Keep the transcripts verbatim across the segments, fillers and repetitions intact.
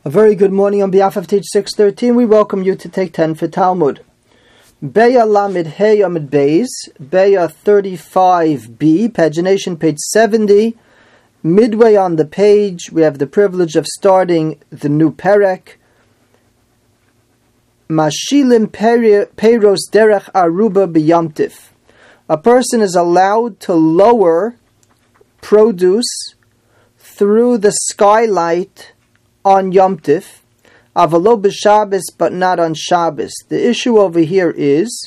A very good morning on behalf of Teach six thirteen. We welcome you to take ten for Talmud. Beya Lamed Hey Amid Beis, Beya thirty-five B, pagination page seventy. Midway on the page, we have the privilege of starting the new perek. Mashilim Peiros Derech Aruba B'Yamtif. A person is allowed to lower produce through the skylight on Yom Tif, avalo b'Shabbos, but not on Shabbos. The issue over here is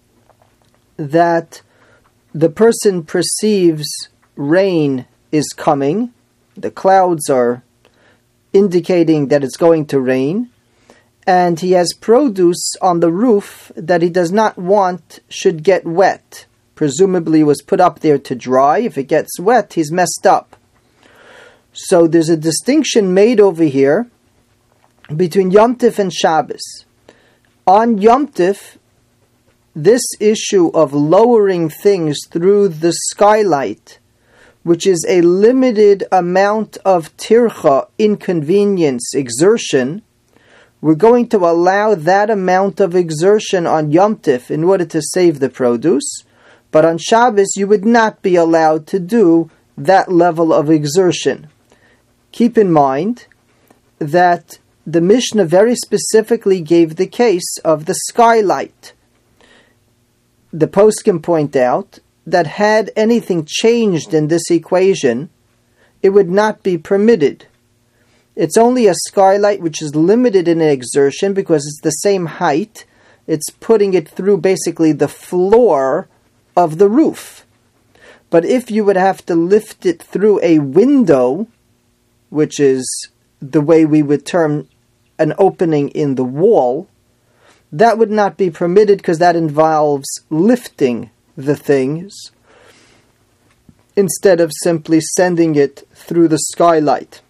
that the person perceives rain is coming. The clouds are indicating that it's going to rain, and he has produce on the roof that he does not want should get wet. Presumably it was put up there to dry. If it gets wet, he's messed up. So there's a distinction made over here between Yom Tif and Shabbos. On Yom Tif, this issue of lowering things through the skylight, which is a limited amount of tircha, inconvenience, exertion, we're going to allow that amount of exertion on Yom Tif in order to save the produce, but on Shabbos you would not be allowed to do that level of exertion. Keep in mind that the Mishnah very specifically gave the case of the skylight. The poskim point out that had anything changed in this equation, it would not be permitted. It's only a skylight which is limited in exertion because it's the same height. It's putting it through basically the floor of the roof. But if you would have to lift it through a window, which is the way we would term an opening in the wall, that would not be permitted because that involves lifting the things instead of simply sending it through the skylight.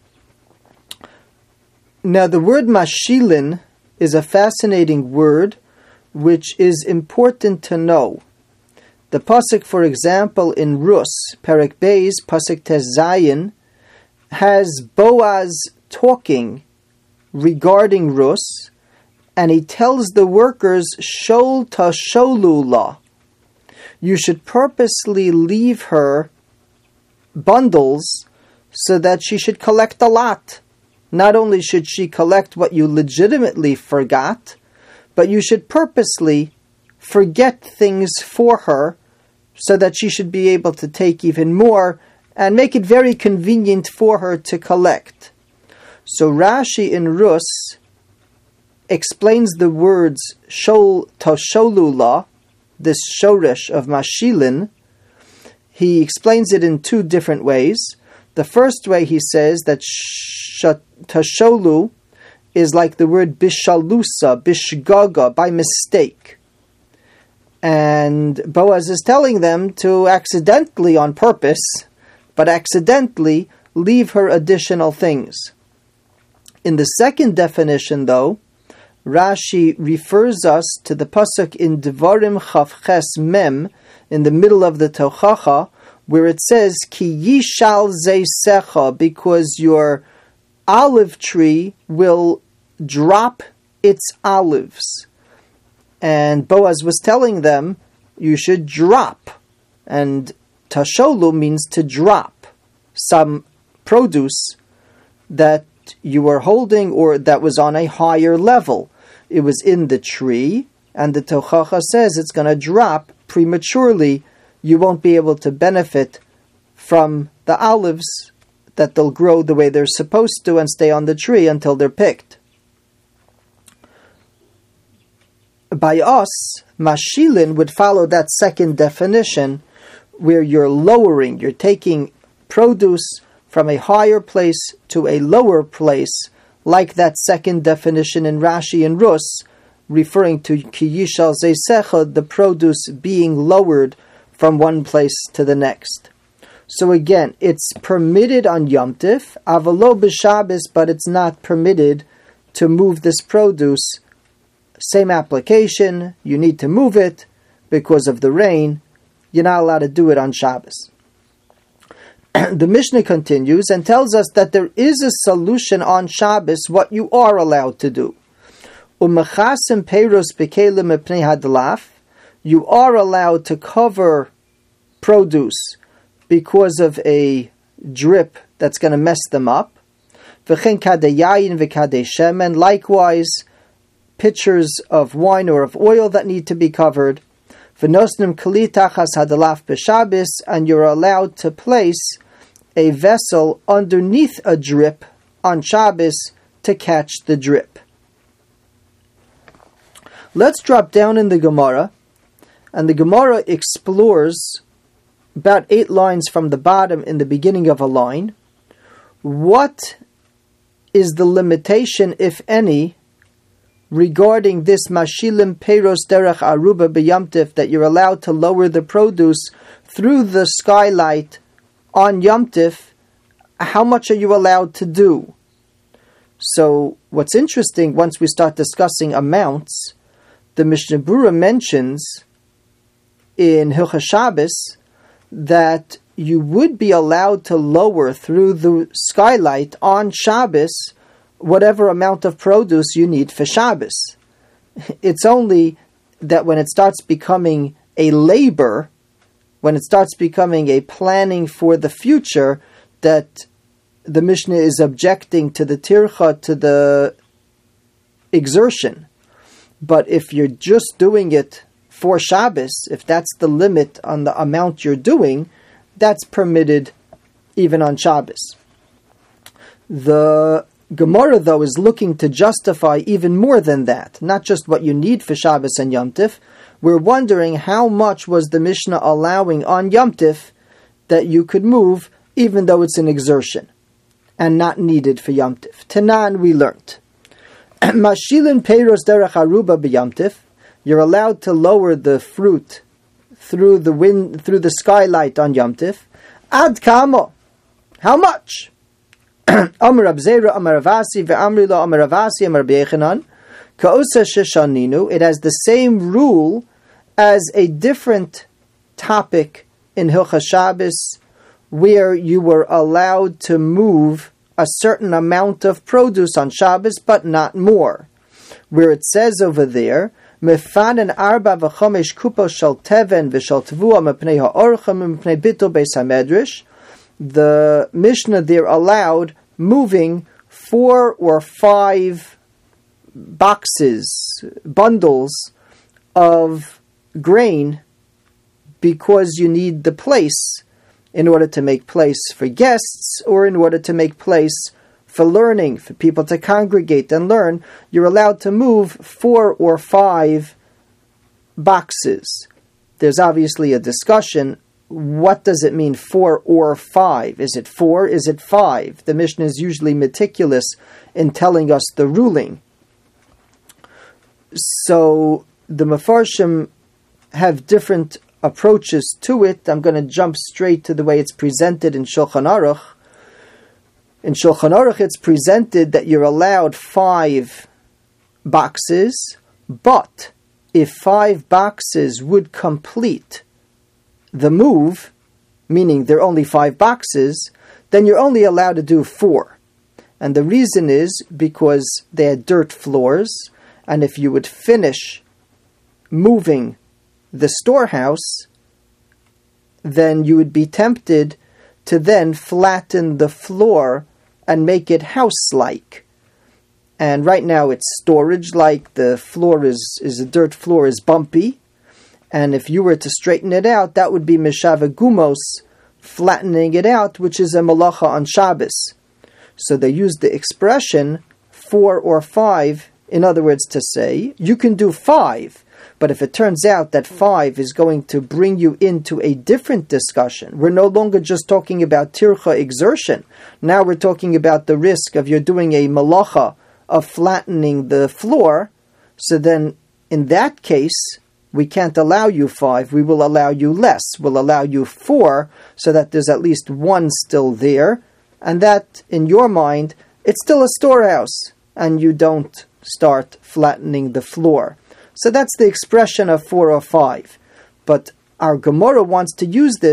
Now the word mashilin is a fascinating word which is important to know. The pasuk, for example, in Rus, Perek Beis, pasuk Tes Zayin, has Boaz talking regarding Rus, and he tells the workers, Shol tasholu la. You should purposely leave her bundles so that she should collect a lot. Not only should she collect what you legitimately forgot, but you should purposely forget things for her so that she should be able to take even more and make it very convenient for her to collect. So Rashi in Rus explains the words Shol Tosholula, this shoresh of Mashilin. He explains it in two different ways. The first way he says that Tosholu is like the word Bishalusa, Bishgaga, by mistake. And Boaz is telling them to accidentally, on purpose, but accidentally leave her additional things. In the second definition, though, Rashi refers us to the pasuk in Devarim Chaf Ches Mem, in the middle of the Tochacha, where it says, Ki yishal zeisecha, because your olive tree will drop its olives. And Boaz was telling them, you should drop. And Tasholu means to drop some produce that you were holding or that was on a higher level. It was in the tree, and the Tochacha says it's going to drop prematurely. You won't be able to benefit from the olives that they'll grow the way they're supposed to and stay on the tree until they're picked. By us, Mashilin would follow that second definition, where you're lowering, you're taking produce from a higher place to a lower place, like that second definition in Rashi and Rus, referring to Ki yishal zeisecha, the produce being lowered from one place to the next. So again, it's permitted on Yom Tif, avalo b'Shabbos, but it's not permitted to move this produce. Same application, you need to move it because of the rain. You're not allowed to do it on Shabbos. the Mishnah continues and tells us that there is a solution on Shabbos, what you are allowed to do. Umechasim peiros bekelim mepnei hadlaf. You are allowed to cover produce because of a drip that's going to mess them up. V'chen kadei yayin v'kadei shemen. Likewise, pitchers of wine or of oil that need to be covered. V'nosnim kli tachas hadlaf b'Shabbos, and you're allowed to place a vessel underneath a drip on Shabbos to catch the drip. Let's drop down in the Gemara, and the Gemara explores about eight lines from the bottom in the beginning of a line. What is the limitation, if any, regarding this mashilim peiros derech aruba b'yamtiv, that you're allowed to lower the produce through the skylight on Yamtiv? How much are you allowed to do? So what's interesting, once we start discussing amounts, the Mishnah Berurah mentions in Hilchos Shabbos that you would be allowed to lower through the skylight on Shabbos whatever amount of produce you need for Shabbos. It's only that when it starts becoming a labor, when it starts becoming a planning for the future, that the Mishnah is objecting to the tircha, to the exertion. But if you're just doing it for Shabbos, if that's the limit on the amount you're doing, that's permitted even on Shabbos. The Gemara, though, is looking to justify even more than that, not just what you need for Shabbos and Yom Tif. We're wondering how much was the Mishnah allowing on Yom Tif that you could move, even though it's an exertion and not needed for Yom Tif. Tanan, we learnt. Mashilin peiros derech aruba b'Yom Tif. You're allowed to lower the fruit through the wind, through the skylight on Yom Tif. Ad kamo. How much? Amar Rab Zera, Amar Ravasi, ve'amri lo Amar Ravasi, Amar Rabbi Yechanan. Ka'osa sheshaninu. It has the same rule as a different topic in Hilchos Shabbos, where you were allowed to move a certain amount of produce on Shabbos, but not more. Where it says over there, Mefanen arba v'chomesh kupos shel teven v'shel tvua mepnei ha'orchem mepnei bittul beis hamedrash. The Mishnah there allowed moving four or five boxes, bundles of grain, because you need the place in order to make place for guests or in order to make place for learning, for people to congregate and learn. You're allowed to move four or five boxes. There's obviously a discussion. What does it mean, four or five? Is it four? Is it five? The Mishnah is usually meticulous in telling us the ruling. So the Mefarshim have different approaches to it. I'm going to jump straight to the way it's presented in Shulchan Aruch. In Shulchan Aruch, it's presented that you're allowed five boxes, but if five boxes would complete the move, meaning there are only five boxes, then you're only allowed to do four. And the reason is because they had dirt floors, and if you would finish moving the storehouse, then you would be tempted to then flatten the floor and make it house-like. And right now it's storage-like. The floor is, is a dirt floor is bumpy. And if you were to straighten it out, that would be meshava gumos, flattening it out, which is a malacha on Shabbos. So they use the expression four or five, in other words, to say, you can do five, but if it turns out that five is going to bring you into a different discussion, we're no longer just talking about tircha exertion. Now we're talking about the risk of you're doing a malacha of flattening the floor. So then, in that case, we can't allow you five, we will allow you less. We'll allow you four, so that there's at least one still there, and that, in your mind, it's still a storehouse, and you don't start flattening the floor. So that's the expression of four or five. But our Gemara wants to use this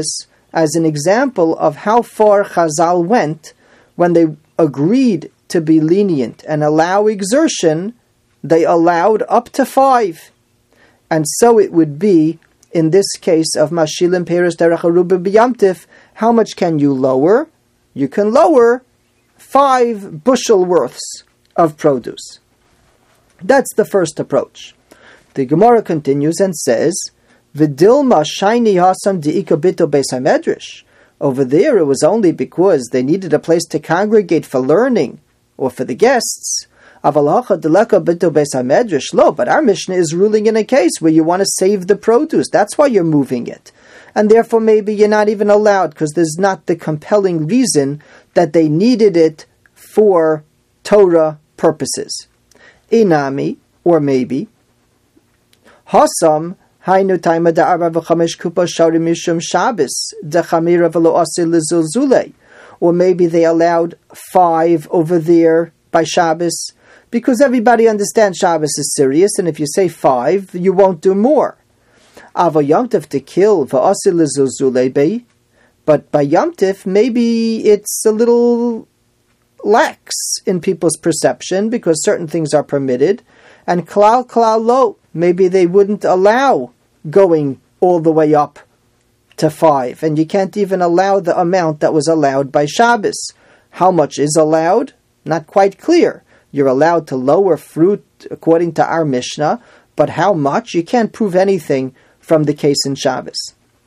as an example of how far Chazal went when they agreed to be lenient and allow exertion. They allowed up to five. And so it would be in this case of Mashilim Peres Derech Aruba B'Yamtif. How much can you lower? You can lower five bushel worths of produce. That's the first approach. The Gemara continues and says, V'dilma shayni hasam di'ika bito beis hamedrash. Over there it was only because they needed a place to congregate for learning or for the guests. Avalacha deleka bito beis hamedrash lo. But our Mishnah is ruling in a case where you want to save the produce. That's why you're moving it. And therefore maybe you're not even allowed because there's not the compelling reason that they needed it for Torah purposes. Inami, or maybe, Hasam, Hainu Taima da Arba v'chamesh kupa shari mishum Shabbos, da chamira v'lo asil l'zulzulei. Or maybe they allowed five over there by Shabbos, because everybody understands Shabbos is serious, and if you say five, you won't do more. Ava Yomtiv to kill v'asil l'zulzulei bei, but by Yomtiv, maybe it's a little lax in people's perception because certain things are permitted, and klal klal lo, maybe they wouldn't allow going all the way up to five, and you can't even allow the amount that was allowed by Shabbos. How much is allowed? Not quite clear. You're allowed to lower fruit according to our Mishnah, but how much? You can't prove anything from the case in Shabbos.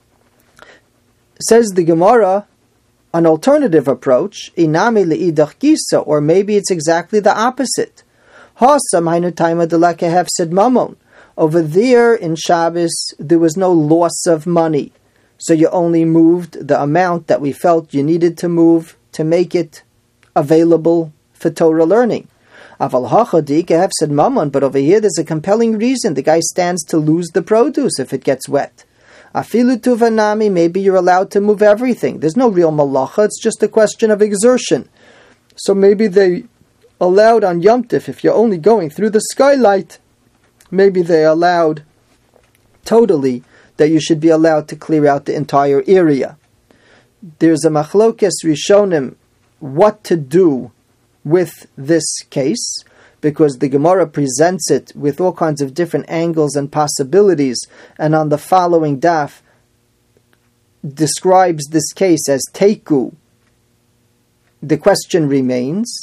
Says the Gemara, an alternative approach, inami le'idach gisa, or maybe it's exactly the opposite. Hasam hainu taima deleke hefsed mamon. Over there in Shabbos, there was no loss of money. So you only moved the amount that we felt you needed to move to make it available for Torah learning. Aval hacha deike hefsed mamon, but over here there's a compelling reason. The guy stands to lose the produce if it gets wet. Afilu tuvanami, maybe you're allowed to move everything. There's no real malacha, it's just a question of exertion. So maybe they allowed on Yom Tif, if you're only going through the skylight, maybe they allowed totally that you should be allowed to clear out the entire area. There's a machlokes rishonim what to do with this case, because the Gemara presents it with all kinds of different angles and possibilities, and on the following daf describes this case as teiku. The question remains,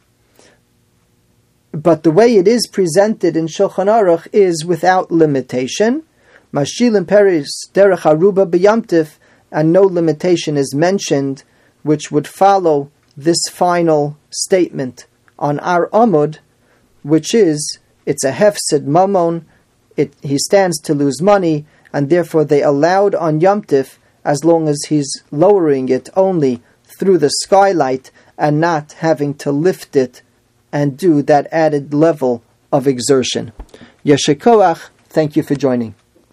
but the way it is presented in Shulchan Aruch is without limitation. Mashilim peris derech aruba b'yamtif, and no limitation is mentioned, which would follow this final statement on our Amud, which is, it's a hefsed mamon, it, he stands to lose money, and therefore they allowed on Yom Tif, as long as he's lowering it only through the skylight and not having to lift it and do that added level of exertion. Yeshikoach, thank you for joining.